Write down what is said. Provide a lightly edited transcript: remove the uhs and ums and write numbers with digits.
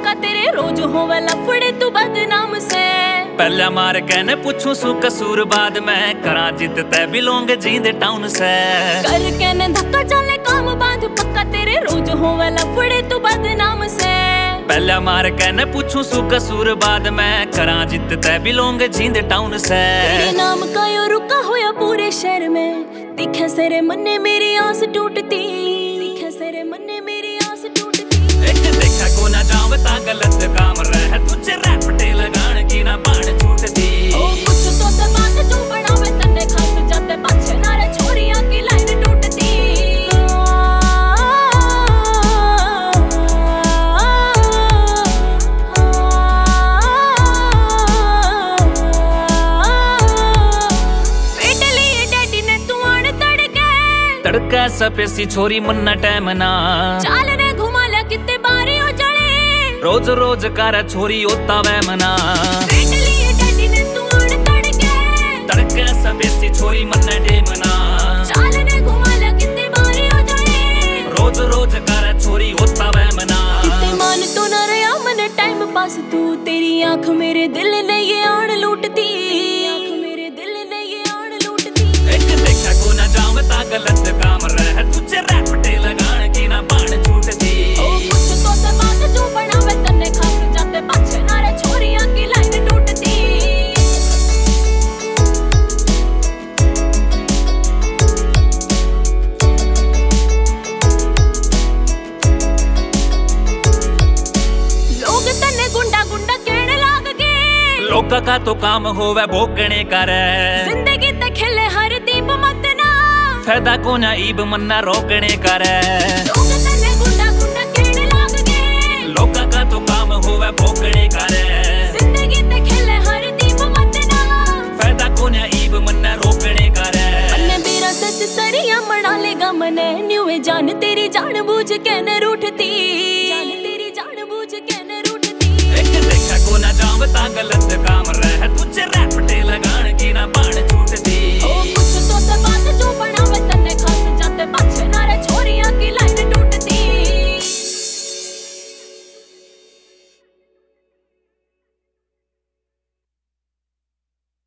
पक्का तेरे रोज होवे लफड़े तू बदनाम से। पहला मार कहने पूछूं सु कसूर बाद में करा जित तै बिलोंग जींद टाउन से। कर कहने धक्का चले काम बांध पक्का तेरे रोज होवे लफड़े तू बदनाम से। पहला मार कहने पूछूं सु कसूर बाद में करा जित तै बिलोंग जींद टाउन से। तेरे नाम का यो रुका होया पूरे शहर में दिखे सेरे मन्ने मेरी आस टूटती। दिखे सेरे मन्ने मेरी आस टूटती। एक देखा को ना जावता गलत काम रह तुझे रैपटे लगान की ना बाण छूटती। ओ कुछ तो से बात जो बढ़ावे तन्ने खास जाते पाछे ना रे छोरियां की लाइन टूटती। तड़का सपेसी छोरी मन्ना टाइम ना चाल रे घुमा ले किते बारी हो जड़े। रोज रोज कर छोरी होता वह मना। तड़का सपेसी छोरी मन्ना टाइम ना चाल रे घुमा ले किते बारी हो जड़े। रोज रोज कर छोरी होता वह मना। किते मान तो ना रहा मन टाइम पास तू तेरी आंख मेरे दिल ने ये आन लूटती। आंख मेरे दिल ने ये आन लूटती। एक देखा को ना जावता गलत काम रह तुझे रैपटे लगान की ना बाण छूटती। ओ कुछ तो से बात जो बढ़ावे तन्ने खास जाते पाछे ना रे छोरियां की लाइन टूटती। लोग तन्ने गुंडा गुंडा कहने लाग गए। लोका का तो काम होवे भोगने करे। जिंदगी ते खेले हर दीप मत ना फायदा को ना ईब मन्ना रोकने करे। लोग तन्ने गुंडा गुंडा कहने लाग गए। लोका का तो काम होवे भोगने करे। जिंदगी ते खेले हर दीप मत ना फायदा को ना ईब मन्ना रोकने करे। मन्ने बेरा से सिसरिया मना लेगा मने न्यूए जान तेरी जान बूझ के न रूठती। जान तेरी जान बूझ के न रूठती। एक देखा को ना जावता गलत काम रह तुझे रैपटे लगान की ना बाण